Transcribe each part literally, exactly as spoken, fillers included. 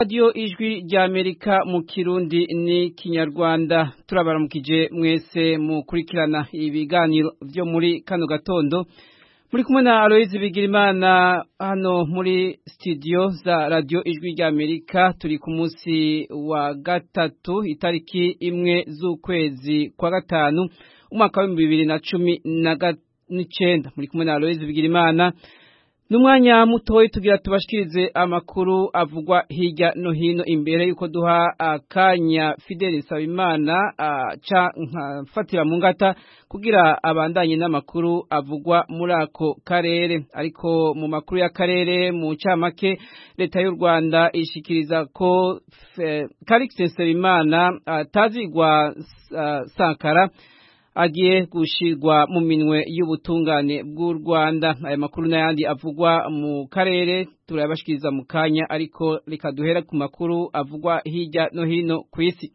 Radio ijwi rya Amerika mu Kirundi ni Kinyarwanda turabaramukije mwese mu kurikirana ibiganiro vyo muri kano gatondo muri kumwe na Aloise Bigirimana hano muri studio za Radio ijwi rya Amerika turi ku munsi wa gatatu itariki imwe z'ukwezi kwa gatanu umwaka wa bibiri na cumi n'icenda muri kumwe na Aloise Bigirimana Numwanya mutoyi tugira tubashikirize amakuru avugwa hirya no hino imbere yuko duha akanya Fidel Nsabimana aca nfatira mu ngata kugira abandanye n'amakuru avugwa muri ako karere ariko mu makuru y'akarere mu camake leta y'u Rwanda ishikiriza ko Calix Nsabimana atazigwa uh, Sankara agiye gushirwa mu minwe y'ubutungane bw'u Rwanda. Aya makuru n'ayandi avugwa mu karere turabashikiriza mu kanya ariko reka duhera ku makuru avugwa hirya no hino ku isi.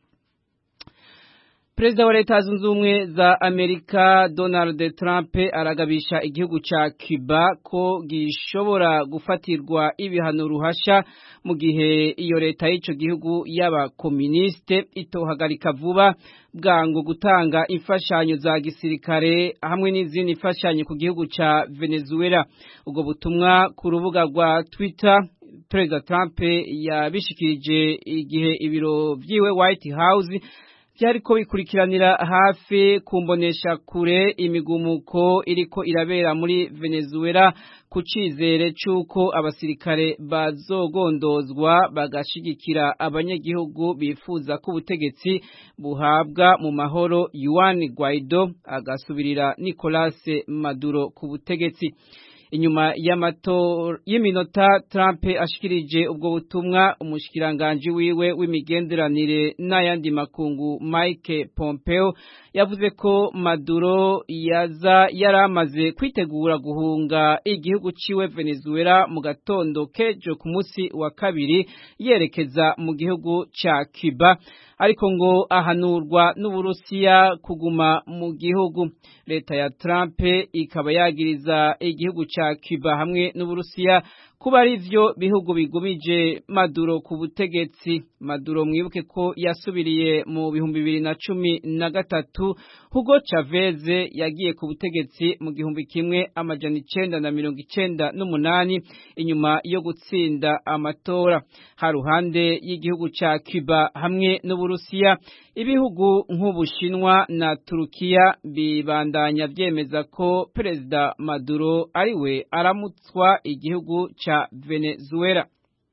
Perezida wa Leta Zunze Ubumwe za Amerika Donald Trump aragabisha igihugu ca Cuba ko gishobora gufatirwa ibihano ruhasha mu gihe iyo leta y'ico gihugu y'aba komuniste itohagarika vuba bwango gutanga imfashanyo za gisirikare hamwe n'izindi imfashanyo ku gihugu ca Venezuela. Ubwo butumwa ku rubuga rwa Twitter Perezida Trump yabishikirije igihe ibiro vyiwe White House byariko bikurikiranira hafi kumbonesha kure imigumuko iriko irabera muri Venezuela ku cizere c'uko abasirikare bazogondozwa bagashigikira abanyagihugu bifuza ko ubutegetsi buhabwa mu mahoro. Juan Guaido agasubirira Nicolas Maduro ku butegetsi. Inyuma y'amato y'iminota Trump ashikirije ubwo butumwa umushikiranganje wiwe w'imigenderanire n'ayandi makungu Mike Pompeo yavuze ko Maduro yaza yaramaze kwitegura guhunga igihugu ciwe Venezuela mu gatondo kejo ku munsi wa kabiri yerekeza mu gihugu ca Cuba ariko ngo ahanurwa n'Uburusiya kuguma mu gihugu. Leta ya Trump ikaba yagiriza igihugu ca Cuba hamwe n'Uburusiya kuba ari vyo bihugu bigumije Maduro ku butegetsi. Maduro mwibuke ko yasubiriye mu bihumbi bibiri na cumi na gatatu Hugo Chavez yagiye ku butegetsi mu gihumbi kimwe amajana icenda na mirongo icenda n'umunani inyuma yo gutsinda amatora. Haruhande y'igihugu ca Cuba hamwe n'Uburusiya ibihugu nk'Ubushinwa na Turukiya bibandanya vyemeza ko Perezida Maduro ariwe aramutswa igihugu cha Venezuela.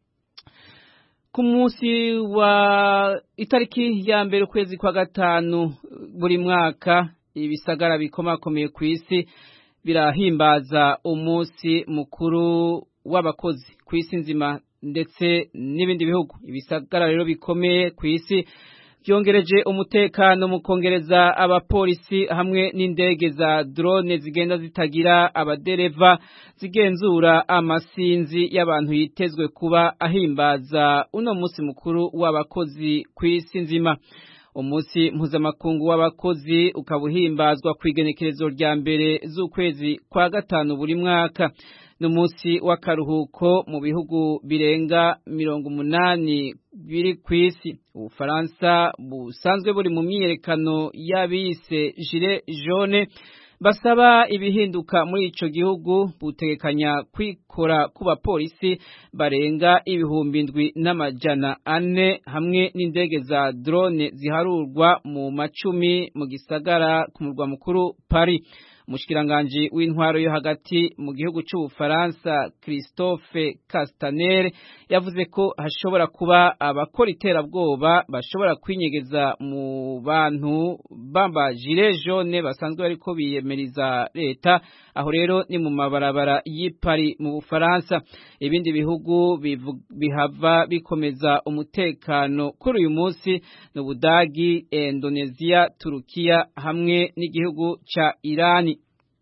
Ku munsi wa itariki ya mbere ukwezi kwa gatanu buri mwaka ibisagara bikomakomeye ku isi birahimbaza umunsi mukuru w'abakozi ku isi nzima ndetse n'ibindi bihugu. Ibisagara rero bikomeye ku isi byongereje umutekano mu kongereza abapolisi hamwe n'indege za drone zigenda zitagira abadereva zigenzura amasinzi y'abantu yitezwe kuba ahimbaza uno munsi mukuru w'abakozi ku isi nzima. Umunsi mpuzamakungu w'abakozi ukabuhimbazwa ku igenekerezo rya mbere z'ukwezi kwa gatanu buri mwaka. N'umunsi w'akaruhuko mu bihugu birenga mirongo umunani biri kw'isi. Ubufaransa busanzwe buri mu myiyerekano y'abise Gilets jaunes basaba ibihinduka muri ico gihugu butegekanya kwikora ku bapolisi barenga ibihumbi indwi n'amajana ane hamwe n'indege za drone ziharurwa mu macumi mu gisagara ku murwa mukuru Paris. Umushikiranganje w'intwaro yo hagati mu gihugu c'Ubufaransa Christophe Castaner yavuze ko hashobora kuba abakora iterabwoba bashobora kwinyegeza mu bantu bamba Gilets jaunes basanzwe bariko biyemeriza leta. Aho rero ni mu mabarabara y'i Paris mu Bufaransa. Ibindi bihugu bihava bikomeza umutekano kuri uyu munsi n'Ubudagi, Indonesia, Turukiya hamwe n'igihugu ca Irani.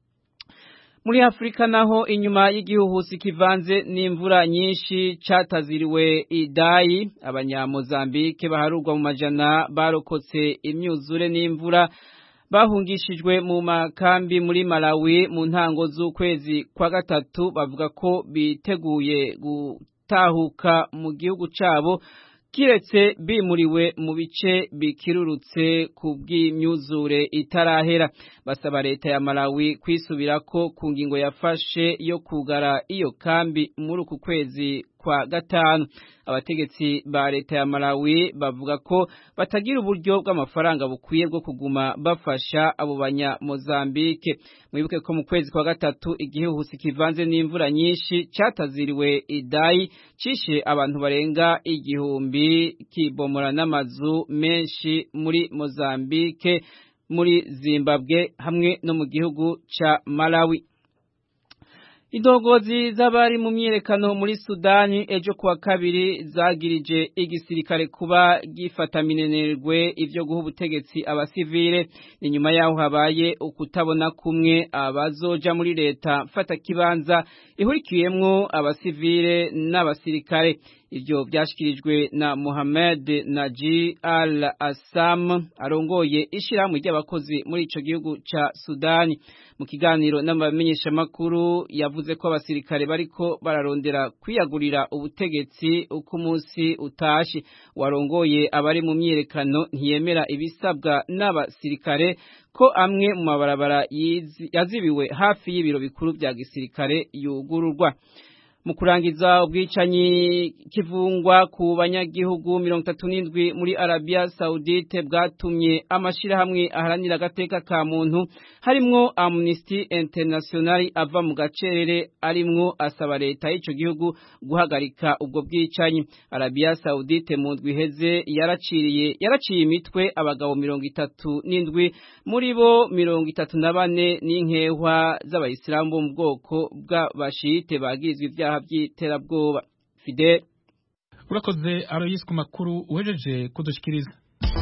Muri Afrika naho inyuma y'igihuhusi kivanze n'imvura nyinshi cataziriwe Idai, abanyamozambike baharurwa mu majana barokotse imyuzure n'imvura bahungishijwe mu makambi muri Malawi mu ntango z'ukwezi kwa gatatu bavuga ko biteguye gutahuka mu gihugu cabo kiretse bimuriwe mu bice bikirurutse ku bw'imyuzure itarahera. Basaba leta ya Malawi kwisubirako ku ngingo yafashe yo kugara iyo kambi muri uku kwezi kwa gatanu. Abategetsi ba leta ya Malawi bavuga ko batagira uburyo bw'amafaranga bukwiye bwo kuguma bafasha abo banya Mozambique. Mwibuke ko mu kwezi kwa gatatu igihuhusi kivanze n'imvura nyinshi cataziriwe Idai cishe abantu barenga igihumbi kibomora n'amazu menshi muri Mozambique, muri Zimbabwe hamwe no mu gihugu ca Malawi. Indongozi z'abari mu myerekano muri Sudani ejo kuwa kabiri zagirije igisirikare kuba gifata minenerwe ivyo guha ubutegetsi abasivile. Inyuma yaho habaye ukutabona kumwe abazoja muri leta mfata kibanza ihurikiyemwo abasivile n'abasirikare. Ivyo byashikirijwe na Mohamed Naji Al-Assam arongoye ishirahamwe ry'abakozi muri ico gihugu ca Sudani. Mu kiganiro n'abamenyesha makuru yavuze ko abasirikare bariko bararondera kwiyagurira ubutegetsi uko umunsi utashi. Warongoye abari mu myerekano ntiyemera ibisabwa n'abasirikare ko amwe mu mabarabara yazibiwe hafi y'ibiro bikuru bya gisirikare yugururwa. Mu kurangiza ubwicanyi kivungwa ku banyagihugu mirongo itatu n'indwi muri Arabia Saudite bwatumye amashirahamwe aharanira agateka ka muntu harimwo Amnesty International ava mu gacerere arimwo asaba leta y'ico gihugu guhagarika ubwo bwicanyi. Arabia Saudite mu ndwi heze yaraciriye yaraciye imitwe abagabo mirongo itatu n'indwi muri bo mirongo itatu na bane n'inkehwa z'abayisilamu bo mu bwoko bw'abashite bagizwe ibyaha by'iterabwoba. Fidel urakoze Aloyes ku makuru uhejeje kudushikiriza.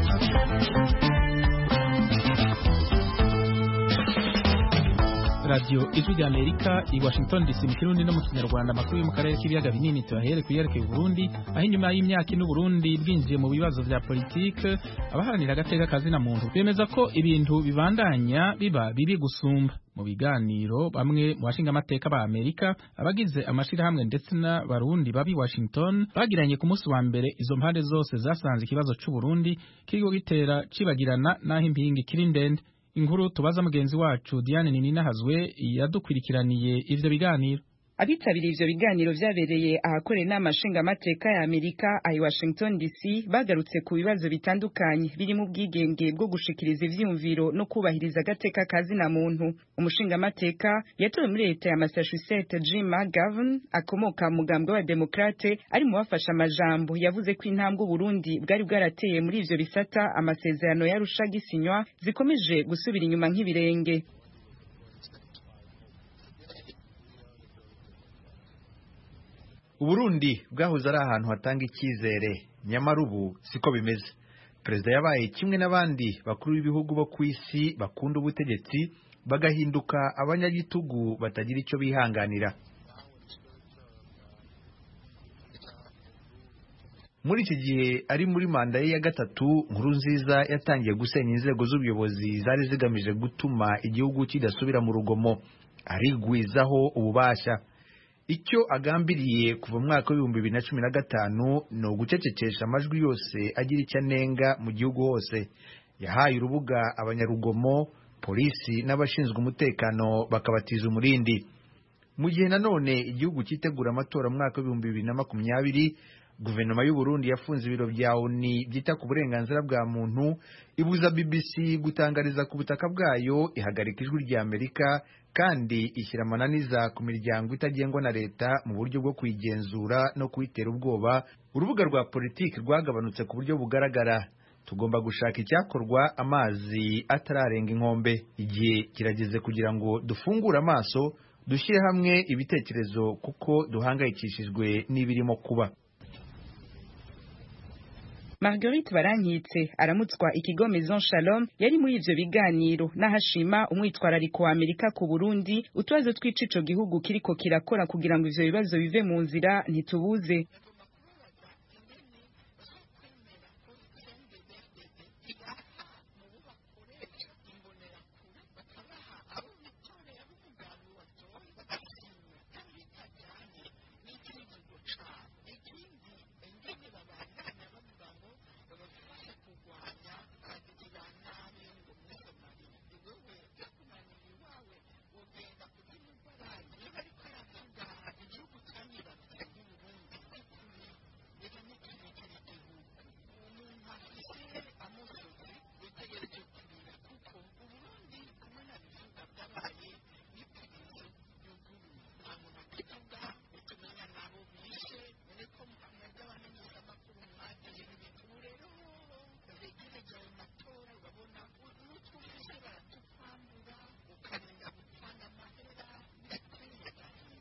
Radio Ijwi rya Amerika i Washington D C mu Kirundi no mu Kinyarwanda, makuru yo mu karere k'ibiyaga binini tuyahere kuyerekeye Burundi, aho inyuma y'imyaka ino Burundi bwinjiye mu bibazo vya politike, abaharanira agateka kazina muntu bemeza ko ibintu bibandanya biba bibi gusumba. Mu biganiro bamwe mu bashinga amateka ba Amerika, abagize amashirahamwe ndetse na Barundi babi Washington bagiranye ku munsi wa mbere, izo mpande zose zasanze ikibazo c'u Burundi kiriko gitera cibagirana naho impingi kiri ndende. Inkuru tubaza mugenzi wacu Diane Nininahazwe yadukwirikiraniye ivyo biganiro. Abitabiriye ivyo biganiro vyabereye ahakorera inama nshingamateka ya Amerika ayi Washington D C bagarutse ku bibazo bitandukanye birimo ubwigenge bwo gushikiriza ivyumviro no kubahiriza agateka kazina muntu. Umushingamateka yatowe muri leta ya Massachusetts Jim McGovern akomoka mu mugambwe wa Demokrate ari mu bafasha amajambo yavuze ko intambwe Burundi bwari bwarateye muri ivyo bisata amasezerano yarusha gisinywa zikomeje gusubira inyuma nk'ibirenge. Uburundi bwahoze ari ahantu hatanga icyizere, nyamara ubu siko bimeze. Perezida yabaye kimwe n'abandi bakuru b'ibihugu bo ku isi bakunda ubutegetsi bagahinduka abanyagitugu batagira icyo bihanganira. Muri iki gihe ari muri manda ye ya gatatu, Nkurunziza yatangiye gusenya inzego z'ubuyobozi zari zigamije gutuma igihugu kidasubira mu rugomo, arigwizaho ububasha. Icyo agambiriye kuva mu mwaka w'ibihumbi bibiri na cumi na gatanu ni ugucecekesha amajwi yose agira icyo anenga mu gihugu hose. Yahaye urubuga abanyarugomo, polisi n'abashinzwe umutekano bakabatiza umurindi. Mu gihe nanone igihugu cyitegura amatora mu mwaka w'ibihumbi bibiri na makumyabiri, guverinoma y'u Burundi yafunze ibiro bya O N U byita ku burenganzira bwa muntu, ibuza B B C gutangariza ku butaka bwayo, ihagarika ijwi rya Amerika kandi ishyira amananiza ku miryango itagengwa na leta mu buryo bwo kwigenzura no kwitera ubwoba. Urubuga rwa politiki rwagabanutse ku buryo bugaragara. Tugomba gushaka icyakorwa amazi atararenga inkombe. Igihe kirageze kugira ngo dufungure amaso, dushyire hamwe ibitekerezo kuko duhangayikishijwe n'ibirimo kuba. Marguerite Barankitse aramutswa ikigo Maison Shalom yari muri ivyo biganiro n'ahashima umwitwarariko wa Amerika ku Burundi, utubazo tw'icico gihugu kiriko kirakora kugira ngo ivyo bibazo bive mu nzira ntitubuze.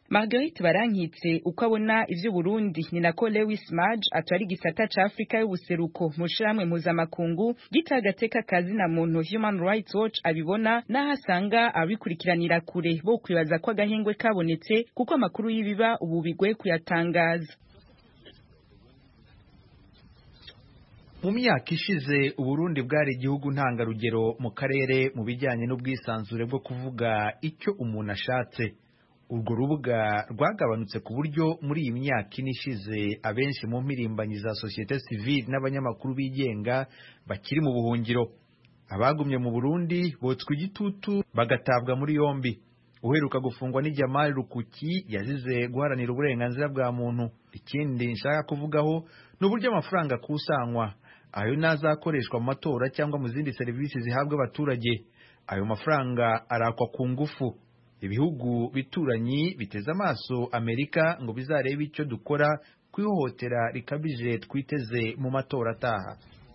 Marguerite Barankitse uko abona ivyo Burundi ni nako Lewis Maj atwari gisata ca Afrika y'ubuseruko mu shiramwe mpuzamakungu gitagateka kazi na muntu Human Rights Watch abibona n'ahasanga abikurikiranira kure bo kwibaza ko agahengwe kabonetse kuko amakuru y'ibiba ubu bigwe kuyatangaza. Mu myaka ishize Uburundi bwari igihugu ntangarugero mu karere mu bijyanye n'ubwisanzure bwo kuvuga icyo umuntu ashatse. Urwo rubuga rwagabanutse ku buryo muri iyi myaka inishize abenshi mu mpirimbanyi za societe civile n'abanyamakuru bigenga bakiri mu buhungiro. Abagumye mu Burundi botswe igitutu bagatabwa muri yombi. Uheruka gufungwa ni Jamal Rukuki yazize guharanira uburenganzira bwa muntu. Ikindi nshaka kuvugaho n'uburyo amafaranga kusanywa ayo nazakoreshwa mu matora cyangwa mu zindi serivisi zihabwa abaturage. Ayo mafaranga arakwa ku ngufu. Ibihugu bituranyi biteze amaso Amerika ngo bizarebe icyo dukora kwihohotera rikabije twiteze mu matora ataha.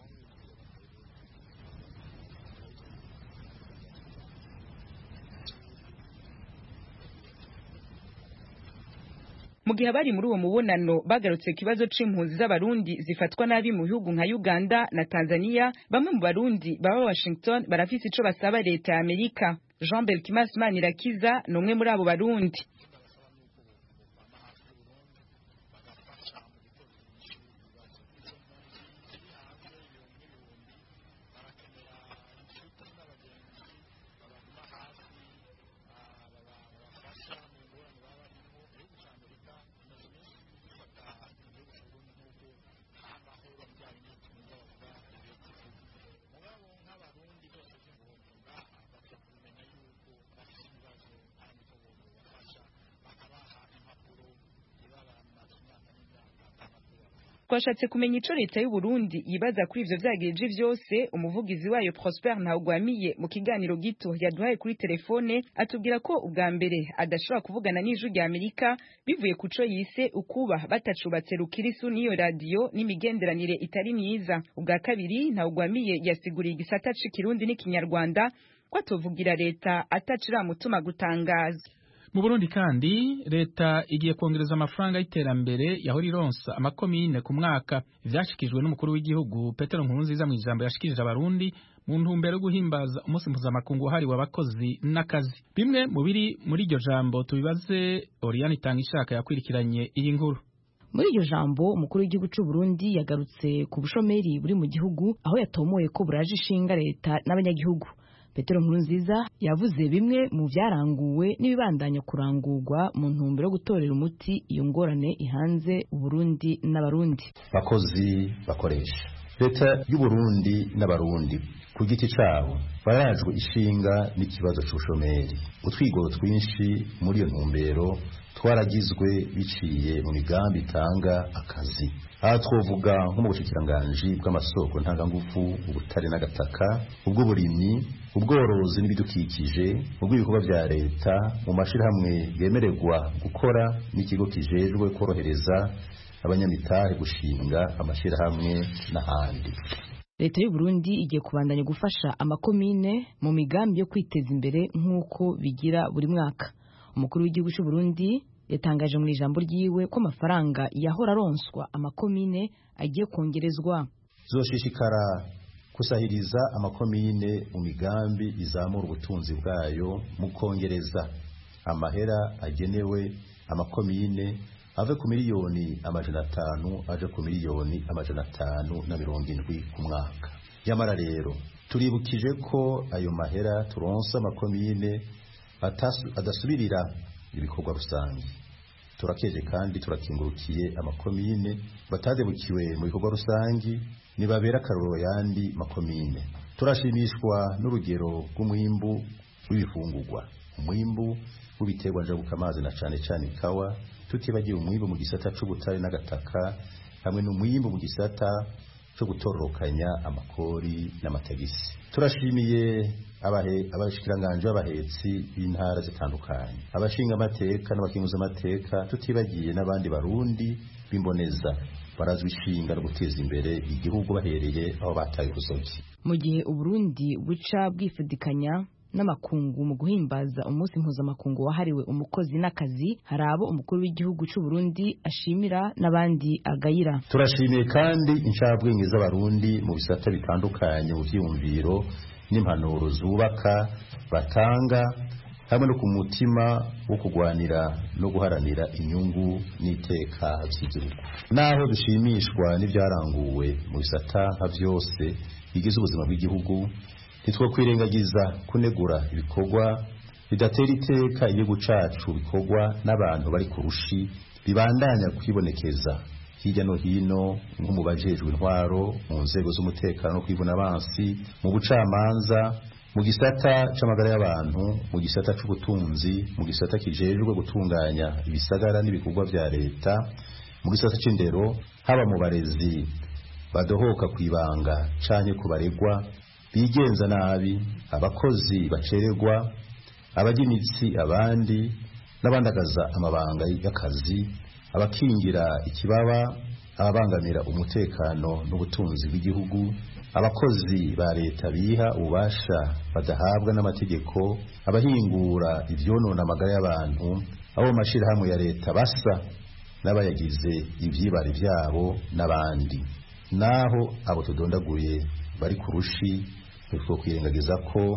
Mu gihe bari muri uwo mubonano bagarutse kibazo c'impunzi z'abarundi zifatwa nabi mu bihugu nka Uganda na Tanzania, bamwe mu barundi baba Washington barafise ico basaba leta ya Amerika. Jean Belkimas Manirakiza numwe muri abo barundi. Twashatse kumenya ico leta y'u Burundi yibaza kuri ivyo vyagirije vyose. Umuvugizi wayo Prosper Ntawugwamiye mu kiganiro gito yaduhaye kuri telefone atubwira ko ubwa mbere adashobora kuvugana n'ijwi rya Amerika bivuye kuco yise ukuba batacubatse rukirisu niyo radio n'imigenderanire itari myiza. Ubwa kabiri Ntawugwamiye yasiguriye igisata c'ikirundi n'ikinyarwanda ko atovugira leta atacira mutuma gutangaza. Mu Burundi kandi leta igiye kongereza amafaranga y'iterambere yahora ironsa amakomine ku mwaka. Ivyashikijwe n'umukuru w'igihugu Petero Nkurunziza mu ijambo yashikirije abarundi mu ntumbero yo guhimbaza umunsi mpuzamakungu wahariwe abakozi n'akazi. Bimwe mu biri muri iryo jambo tubibaze Oriane Itangishaka yakwirikiranye iyi nkuru. Muri iryo jambo umukuru w'igihugu cy'u Burundi yagarutse ku bushomeri buri mu gihugu aho yatomoye ko buraje ishinga leta n'abanyagihugu. Petero Nkurunziza yavuze bimwe mu byaranguwe n'ibibandanya kurangurwa mu ntumbero yo gutorera umuti iyo ngorane ihanze Uburundi n'abarundi. Bakozi bakoresha leta y'u Burundi n'abarundi ku giti cyabo barajwe ishinga n'ikibazo cy'ubushomeri. Utwigoro twinshi muri iyo ntumbero twaragizwe biciye mu migambi itanga akazi. Aha twovuga nko mu bushikiranganji bw'amasoko ntangangufu, ubutare n'agataka, ubw'uburimyi, ubworozi n'ibidukikije, ubw'ibikorwa bya leta, mu mashirahamwe yemererwa gukora n'ikigo kijejwe korohereza abanyamitahe gushinga amashirahamwe n'ahandi. Leta y'u Burundi igiye kubandanya gufasha amakomine mu migambi yo kwiteza imbere nk'uko bigira buri mwaka. Umukuru w'igihugu cy'u Burundi yatangaje mu ijambo ryiwe ko amafaranga yahora aronswa amakomine agiye kongerezwa. Zoshishikara kusahiriza amakomine mu migambi izamura ubutunzi bwayo mu kongereza amahera agenewe amakomine ave ku miliyoni amajana atanu aje ku miliyoni amajana atanu na mirongo indwi ku mwaka. Yamara rero turibukije ko ayo mahera turonsa amakomine adasubirira ibikorwa rusange. Turakeje kandi turakingurukiye amakomine batadebukiwe mu bikorwa rusange nibabera akaroro yandi makomine. Turashimishwa n'urugero rw'umwimbu w'ibifungurwa, umwimbu w'ibiterwa njabukamazi na cane cane ikawa, tutibagiye umwimbu mu gisata c'ubutare n'agataka hamwe n'umwimbu mu gisata cyo gutororokanya amakori n'amatagisi. Turashimiye abahe abashikiranganje abahetsi b'intara zitandukanye, abashinga amateka n'abakinguza amateka, tutibagiye n'abandi barundi bimboneza barazwi ishinga no guteza imbere igihugu bahereye aho bataye urusogi. Mu gihe Uburundi buca bwifudikanya n'amakungu mu guhimbaza umunsi mpuzamakungu wahariwe umukozi n'akazi hari abo umukuru w'igihugu cy'u Burundi ashimira n'abandi agayira. Turashimiye kandi incabwenge z'abarundi mu bisata bitandukanye mu vyiyumviro n'impanuro zubaka batanga hamwe no ku mutima wo kugwanira no guharanira inyungu n'iteka by'igihugu. Naho dushimishwa n'ibyaranguwe mu bisata nka byose bigize ubuzima bw'igihugu, nitwo kwirengagiza kunegura ibikorwa bidatera iteka igihugu cacu bikorwa n'abantu bari kurushi bibandanya kwibonekeza hirya no hino nko mu bajejwe intwaro, mu nzego z'umutekano no kwivuna abansi, mu bucamanza, mu gisata c'amagara y'abantu, mu gisata c'ubutunzi, mu gisata kijejwe gutunganya ibisagara n'ibikorwa vya leta, mu gisata c'indero, haba mu barezi badohoka kwibanga canke kubaregwa bigenza nabi, abakozi bacererwa, abajya imitsi abandi n'abandagaza amabanga y'akazi, abakingira ikibaba, ababangamira umutekano n'ubutunzi bw'igihugu, abakozi ba leta biha ububasha badahabwa n'amategeko, abahingura ivyonona amagara y'abantu, abo mu mashirahamwe ya leta basa n'abayagize ivyibari vyabo n'abandi. Naho abo tudondaguye bari kurushi, nitwo kwirengagiza ko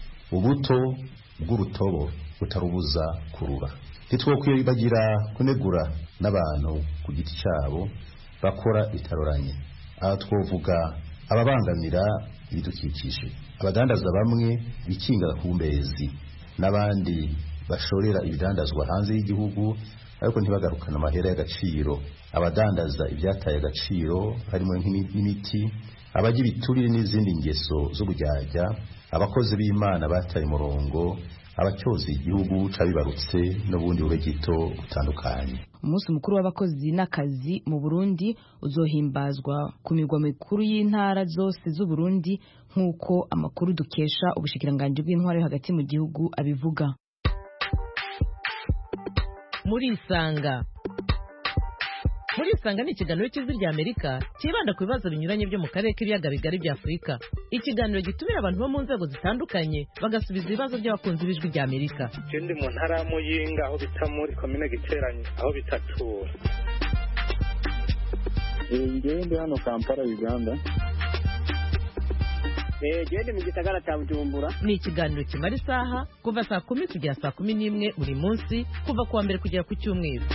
ubuto bw'urutobo butarubuza kurura. Nitwo kwibagira kunegura n'abantu ku giti cyabo bakora itaroranye. Aha twovuga ababangamira ibidukikije, abadandaza bamwe bikinga ku mbezi, n'abandi bashorera ibidandazwa hanze y'igihugu ariko ntibagarukana amahera y'agaciro, abadandaza ibyataye agaciro harimo n'imiti, abajya ibiturire n'izindi ngeso z'ubujyajya, abakozi b'Imana bataye umurongo, abacyozi igihugu cabibarutse n'ubundi bube gito butandukanye. Umunsi mukuru w'abakozi n'akazi mu Burundi uzohimbazwa ku mirwa mikuru y'intara zose z'u Burundi nk'uko amakuru dukesha ubushikiranganje bw'intwaro yo hagati mu gihugu abivuga. Muri Isanga Muri Isanga ni ikiganiro cy'Ijwi rya Amerika kibanda ku bibazo binyuranye byo mu karere k'ibiyaga bigari bya Afurika. Ikiganiro gitumira abantu bo mu nzego zitandukanye bagasubiza ibibazo by'abakunzi b'Ijwi rya Amerika. Ndi mu ntara ya Muyinga aho bita muri komine Giteranye aho bitatura. Ngende hano Kampala Uganda. Eh gende mu gisagara cya Bujumbura. Ni ikiganiro kimara isaha kuva saa kumi kugera saa kumi n'imwe buri munsi kuva kuwa mbere kugera ku cyumweru.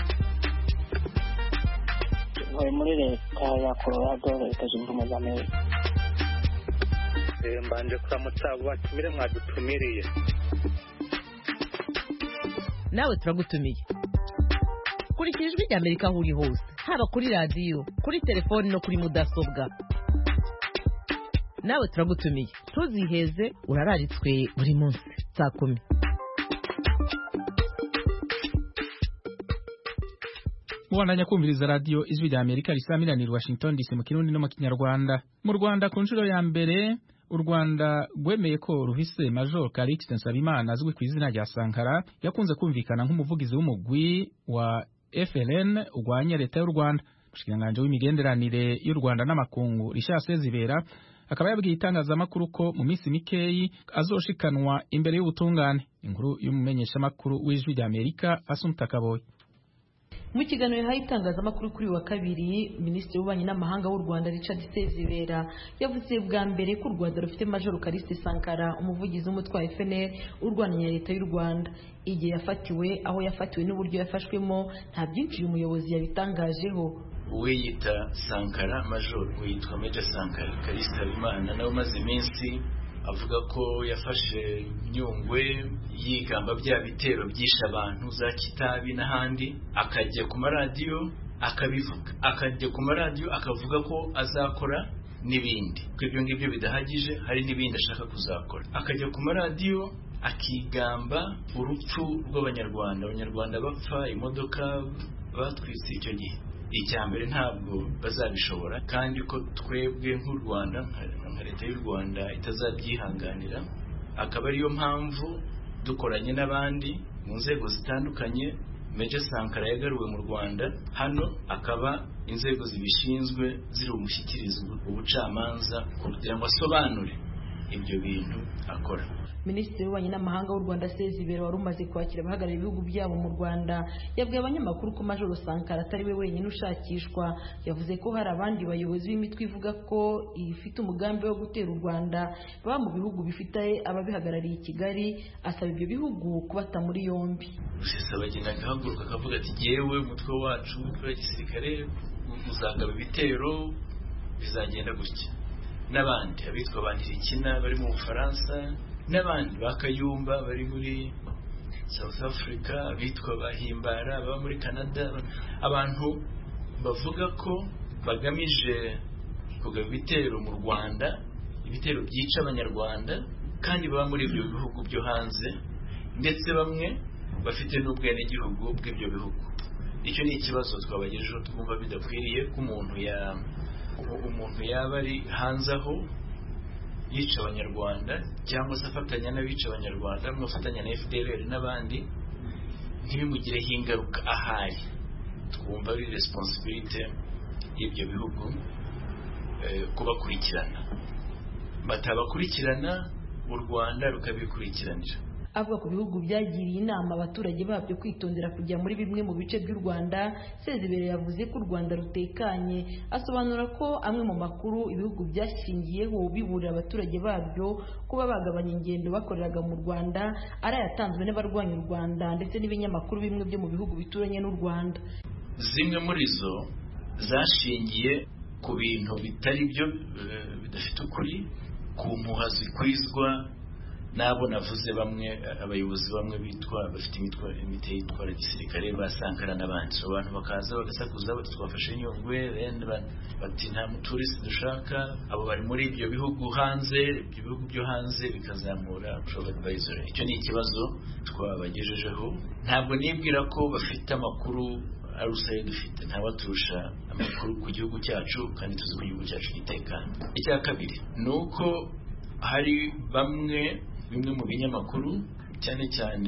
Ntuye muri leta ya Colorado, leta zunze ubumwe za Amerika. Eh mbanje kuramutsa batumire mwadutumiriye. Nawe turagutumiye. Kurikira Ijwi rya Amerika aho uri hose, haba kuri radio, kuri telefone no kuri mudasobwa. Nawe turagutumiye. Tuziheze urararitswe buri munsi saa kumi. Mubandanya kumviriza radio Ijwi rya Amerika risamiraniye Washington D C mu Kirundi no mu Kinyarwanda. Mu Rwanda ku nshuro ya mbere u Rwanda rwemeye ko ruhise Major Calixte Nsabimana azwi ku izina rya Sankara yakunze kumvikana nk'umuvugizi w'umugwi wa F L N urwanya leta y'u Rwanda. Ubushikiranganje w'imigenderanire y'u Rwanda n'amakungu Richard Sezibera akaba yabwiye itangazamakuru ko mu minsi mikeyi azoshikanwa imbere y'ubutungane. Inkuru y'umumenyesha makuru w'Ijwi rya Amerika Asumta Kaboyi. Mu kiganiro yahaye itangazamakuru kuri wa kabiri, Minisitiri w'Ububanyi n'Amahanga w'u Rwanda Richard Sezibera yavuze bwa mbere ko u Rwanda rufite Major Calixte Sankara, umuvugizi w'umutwe wa F N L urwanya leta y'u Rwanda. Igihe yafatiwe, aho yafatiwe n'uburyo yafashwemo, nta byinshi uyu muyobozi yabitangajeho. Uwe yita Sankara, Major witwa Major Sankara Calixte Habimana, nawe maze iminsi avuga ko yafashe Nyungwe yigamba bya bitero byisha abantu za Kitabi n'ahandi, akajya ku maradiyo akabivuga, akajya ku maradiyo akavuga ko azakora n'ibindi. Ibyo ngibyo bidahagije, hari n'ibindi ashaka kuzakora. Akajya ku maradiyo akigamba urupfu rw'abanyarwanda, abanyarwanda bapfa, imodoka batwitse icyo gihe. Icyambere ntabwo bazabishobora, kandi ko twebwe nk'u Rwanda nka leta y'u Rwanda itazabyihanganira. Akaba ariyo mpamvu dukoranye n'abandi mu nzego zitandukanye, Major Sankara yagaruwe mu Rwanda, hano akaba inzego zibishinzwe ziri umushyikirizo ubucamanza kugira ngo asobanure ibyo bintu akora. Minisitiri w'Ububanyi n'Amahanga w'u Rwanda Sezibera wari umaze kwakira abahagarariye ibihugu byabo mu Rwanda yabwiye abanyamakuru ko Majoro Sankara atari we wenyine ushakishwa. Yavuze ko hari abandi bayobozi b'imitwe ivuga ko ifite umugambi wo gutera u Rwanda baba mu bihugu bifite ababihagarariye i Kigali, asaba ibyo bihugu kubata muri yombi. Rusesabagina agahaguruka akavuga ati yewe umutwe wacu wa gisirikare uzagaba ibitero bizagenda gutya, n'abandi abitwa Bandirikina bari mu Bufaransa, n'abandi bakayumba bari muri South Africa, abitwa Bahimbara baba muri Canada, abantu bavuga ko bagamije kugaba ibitero mu Rwanda, ibitero byica abanyarwanda kandi baba muri ibyo bihugu byo hanze, ndetse bamwe bafite n'ubwenegihugu bw'ibyo bihugu. Icyo ni ikibazo twabagejejeho twumva bidakwiriye ko umuntu ya umuntu yaba ari hanze aho yica abanyarwanda cyangwa se afatanya n'abica abanyarwanda, mufatanya na F D L R n'abandi, ntibimugireho ingaruka ahari. Twumva ari responsibility y'ibyo bihugu eh, kubakurikirana, batabakurikirana u Rwanda rukabikurikiranira. Avuga ku bihugu byagiriye inama abaturage babyo kwitondera kujya muri bimwe mu bice by'u Rwanda, Sezibera yavuze ko u Rwanda rutekanye. Asobanura ko amwe mu makuru ibihugu byashingiyeho biburira abaturage babyo kuba bagabanya ingendo bakoreraga mu Rwanda ari ayatanzwe n'abarwanya u Rwanda ndetse n'ibinyamakuru bimwe byo mu bihugu bituranye n'u Rwanda. Zimwe muri zo zashingiye ku bintu bitari byo, bidafite ukuri, ku mpuha zikwizwa nabo navuze, bamwe abayobozi bamwe bitwa bafite imitwa imite yitwara gisirikare ba Sankara n'abandi. So abantu bakaza bagasakuza bati twafashe Nyungwe, bati nta muturisi dushaka, abo bari muri ibyo bihugu hanze, ibyo bihugu byo hanze bikazamura Travel Advisor. Icyo ni ikibazo twabagejejeho. Ntabwo nibwira ko bafite amakuru arusaye dufite, nta baturusha amakuru ku gihugu cyacu kandi tuzi ko igihugu cyacu gitekanye. Icya kabiri nuko hari bamwe bimwe mu binyamakuru cyane cyane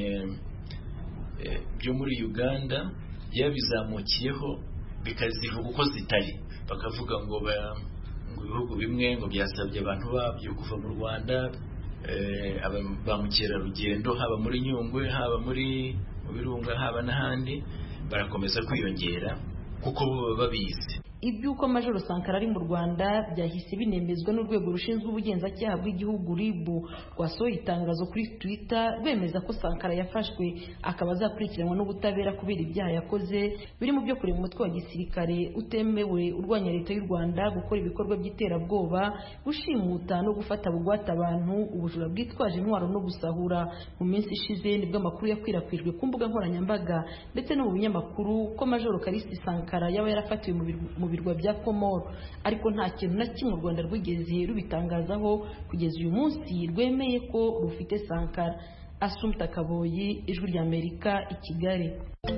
e, byo muri Uganda yabizamukiyeho bikazivuga uko zitari, bakavuga ngo ngo ibihugu bimwe ngo byasabye abantu babyo kuva mu Rwanda, e, ba mukerarugendo haba muri Nyungwe, haba muri mu Birunga, haba n'ahandi barakomeza kwiyongera kuko baba babizi. Ibyuko Majoro Sankara ari mu Rwanda byahise binemezwa n'urwego rushinzwe ubugenzacyaha bw'igihugu R I B rwasohoye itangazo kuri Twitter rwemeza ko Sankara yafashwe akaba azakurikiranwa n'ubutabera kubera ibyaha yakoze birimo byo kurema umutwe wa gisirikare utemewe urwanya leta y'u Rwanda, gukora ibikorwa by'iterabwoba, gushimuta no gufata bugwate abantu, ubujura bwitwaje intwaro no gusahura. Mu minsi ishize nibwo amakuru yakwirakwijwe ku mbuga nkoranyambaga ndetse no mu binyamakuru ko Majoro Kalisi Sankara yaba yarafatiwe mu birwa bya Komoro, ariko nta kintu na kimwe u Rwanda rwigeze rubitangazaho kugeza uyu munsi rwemeye ko rufite Sankara. Assumpta Kaboyi, Ijwi ry'Amerika, i Kigali.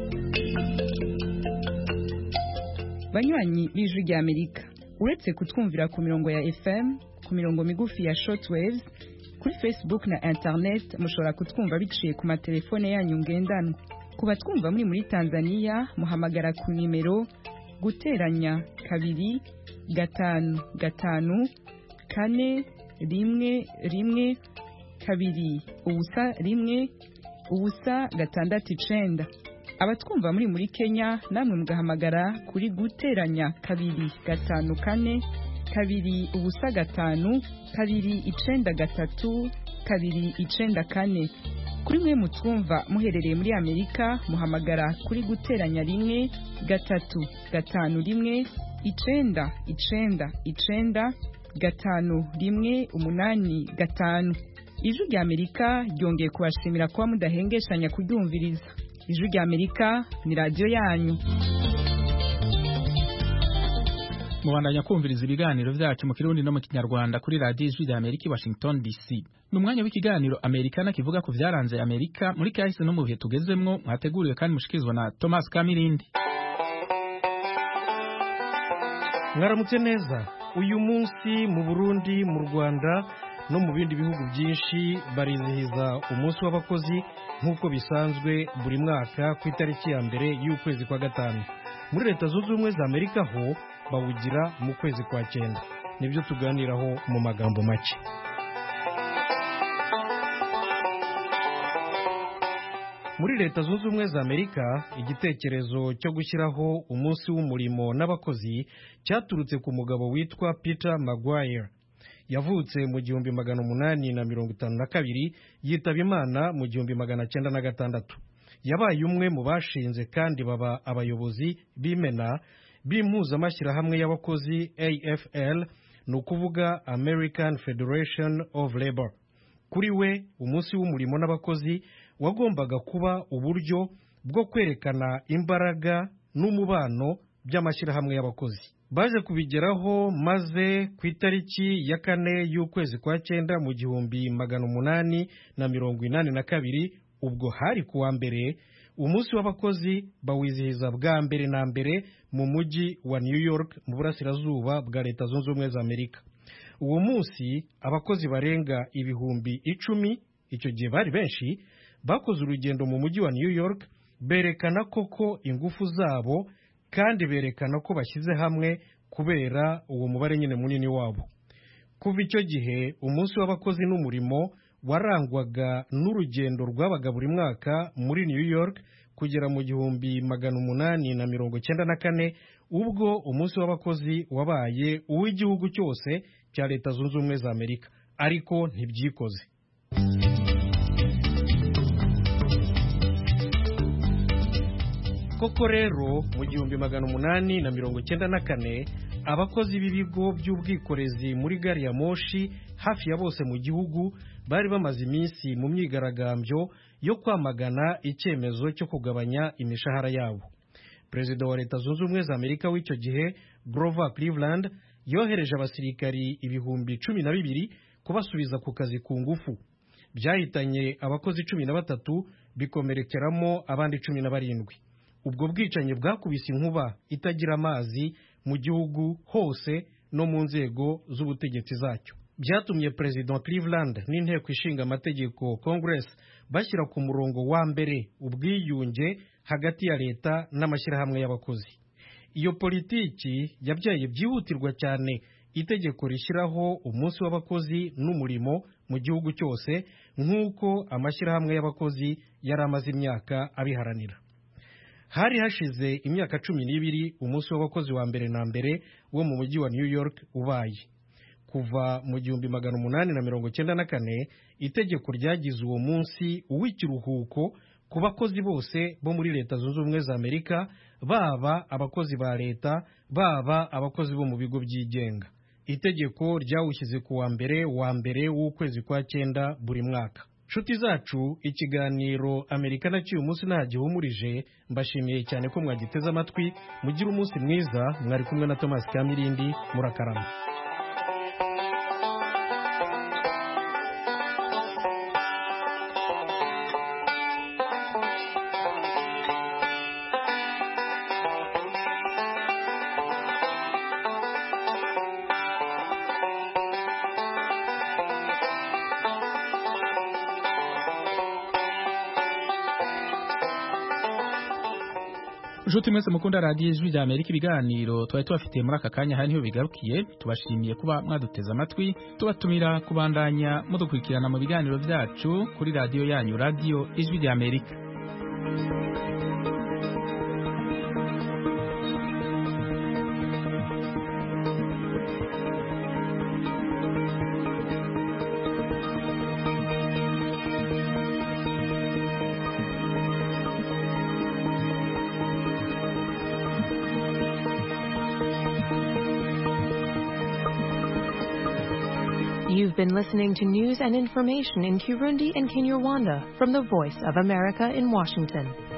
Banywanyi b'Ijwi ry'Amerika, uretse kutwumvira ku mirongo ya F M, ku mirongo migufi ya shortwaves, kuri Facebook na internet mushobora kutwumva biciye ku matelefone yanyu ngendanwa. Kuba twumva muri muri Tanzania muhamagara ku nimero guteranya kabiri gatanu gatanu kane rimwe rimwe kabiri ubusa rimwe ubusa gatandatu icenda. Abatwumva muri muri Kenya namwe mugahamagara kuri guteranya kabiri gatanu kane kabiri ubusa gatanu kabiri icenda gatatu kabiri icenda kane. Kuri mwe mutwumva muherereye muri Amerika muhamagara kuri guteranya rimwe gatatu gatanu rimwe icenda icenda icenda gatanu rimwe umunani gatanu. Ijwi ry'Amerika ryongeye kubashimira kuba mudahengeshanya kuryumviriza. Ijwi ry'Amerika ni radio yanyu. Mubandanya kumviriza ibiganiro byacu mu Kirundi no mu Kinyarwanda kuri radio Ijwi ry'Amerika i Washington D C. Numwanya w'ikiganiro Amerikana kivuga ku byaranze Amerika muri kahise no mu bihe tugezemwo, mwateguriwe kandi mushikizwa na Thomas Kamirindi. Mwaramutse neza. Uyu munsi mu Burundi, mu Rwanda no mu bindi bihugu byinshi barizihiza umunsi w'abakozi nk'uko bisanzwe buri mwaka ku itariki ya mbere y'ukwezi kwa gatanu. Muri Leta Zunze Ubumwe za Amerika ho bawugira mu kwezi kwa cyenda. Nibyo tuganiraho mu magambo make. muri leta zunze ubumwe za amerika igitekerezo cyo gushyiraho umunsi w'umurimo n'abakozi cyaturutse ku mugabo witwa Peter Maguire. Yavutse mu gihumbi magana umunani na mirongo itanu na kabiri, yitaba Imana mu gihumbi magana cyenda na gatandatu. Yabaye umwe mu bashinze kandi baba abayobozi b'imena b'impuzamashyirahamwe y'abakozi A F L, ni ukuvuga American Federation of Labor. Kuri we umunsi w'umurimo n'abakozi wagombaga kuba uburyo bwo kwerekana imbaraga n'umubano by'amashyirahamwe y'abakozi. Baje kubigeraho maze ku itariki ya kane y'ukwezi kwa cyenda mu gihumbi magana umunani na mirongo inani na kabiri, ubwo hari kuwa mbere, umunsi w'abakozi bawizihiza bwa mbere na mbere mu mujyi wa New York mu burasirazuba bwa leta zunze ubumwe za Amerika. Uwo munsi abakozi barenga ibihumbi icumi, icyo gihe bari benshi, bakoze urugendo mu mujyi wa New York berekana koko ingufu zabo kandi berekana ko bashyize hamwe kubera uwo mubare nyine munini wabo. Kuva icyo gihe umunsi w'abakozi n'umurimo warangwaga n'urugendo rwabaga buri mwaka muri New York kugera mu gihumbi magana umunani na mirongo cyenda na kane, ubwo umunsi w'abakozi wabaye uw'igihugu cyose cya leta zunze ubumwe za Amerika, ariko ntibyikoze. Koko rero mu gihumbi magana umunani na mirongo cyenda na kane abakozi b'ibigo by'ubwikorezi muri gari ya moshi hafi ya bose mu gihugu bari bamaze iminsi mu myigaragambyo yo kwamagana icyemezo cyo kugabanya imishahara yabo. Perezida wa leta zunze ubumwe za Amerika w'icyo gihe Grover Cleveland yohereje abasirikari ibihumbi cumi na bibiri kubasubiza ku kazi ku ngufu. Byahitanye abakozi cumi na batatu bikomerekeramo abandi cumi na barindwi. Ubwo bwicanyi bwakubise inkuba itagira amazi mu gihugu hose no mu nzego z'ubutegetsi zacyo. Byatumye President Cleveland n'inteko ishinga amategeko Congress bashyira ku murongo wa mbere ubwiyunge hagati ya leta n'amashyirahamwe y'abakozi. Iyo politiki yabyaye byihutirwa cyane itegeko rishyiraho umunsi w'abakozi n'umurimo mu gihugu cyose, nk'uko amashyirahamwe y'abakozi yari amaze imyaka abiharanira. Hari hashize imyaka cumi n'ibiri umunsi w'abakozi wa mbere na mbere wo mu mujyi wa New York ubaye. Kuva mu gihumbi magana umunani na mirongo cyenda na kane itegeko ryagize uwo munsi uw'ikiruhuko ku bakozi bose bo muri leta zunze ubumwe za Amerika, baba abakozi ba leta baba abakozi bo mu bigo byigenga. Itegeko ryawushyize ku wa mbere wa mbere w'ukwezi kwa cyenda buri mwaka. Nshuti zacu, ikiganiro Amerika na cyuyu munsi nta gihumurije. Mbashimiye cyane ko mwagiteze amatwi. Mugira umunsi mwiza. Mwari kumwe na Thomas Kamirindi. Murakarama. Nshuti mwese mukunda radiyo ijwi rya Amerika, ibiganiro twari tubafitiye muri aka kanya hariho bigarukiye. Tubashimiye kuba mwaduteze amatwi, tubatumira kubandanya mudukurikirana mu biganiro byacu kuri radiyo yanyu, radiyo ijwi rya Amerika. You've been listening to news and information in Kirundi and Kinyarwanda from the Voice of America in Washington.